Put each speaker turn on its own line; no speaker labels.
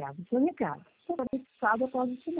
grave seu recado. Será fixado após o sinal.